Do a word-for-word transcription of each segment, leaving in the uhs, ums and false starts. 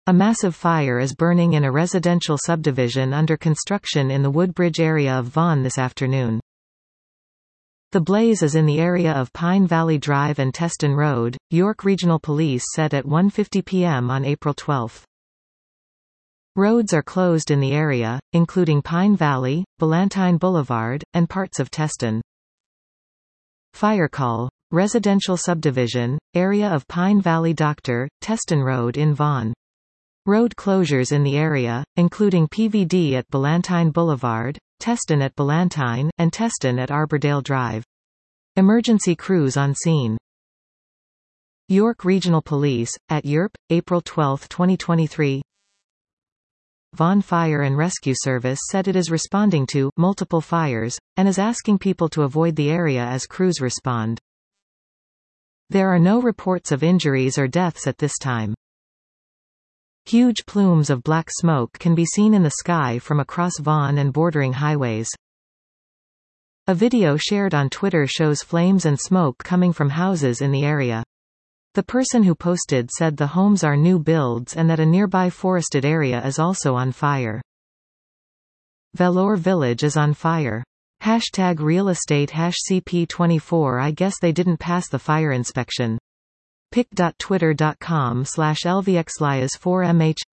A massive fire is burning in a residential subdivision under construction in the Woodbridge area of Vaughan this afternoon. The blaze is in the area of Pine Valley Drive and Teston Road, York Regional Police said at one fifty p m on April twelfth. Roads are closed in the area, including Pine Valley, Ballantine Boulevard, and parts of Teston. Fire call. Residential subdivision, area of Pine Valley Doctor, Teston Road in Vaughan. Road closures in the area, including P V D at Ballantine Boulevard, Teston at Ballantine, and Teston at Arbordale Drive. Emergency crews on scene. York Regional Police, at Y R P, April twelfth twenty twenty-three. Vaughan Fire and Rescue Service said it is responding to multiple fires, and is asking people to avoid the area as crews respond. There are no reports of injuries or deaths at this time. Huge plumes of black smoke can be seen in the sky from across Vaughan and bordering highways. A video shared on Twitter shows flames and smoke coming from houses in the area. The person who posted said the homes are new builds and that a nearby forested area is also on fire. Vellore Village is on fire. Hashtag real estate hash C P twenty-four I guess they didn't pass the fire inspection. pic dot twitter dot com slash L V X L I A S four M H.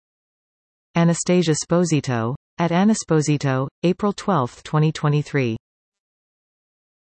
Anastasia Sposito, at Anasposito, April twelfth twenty twenty-three.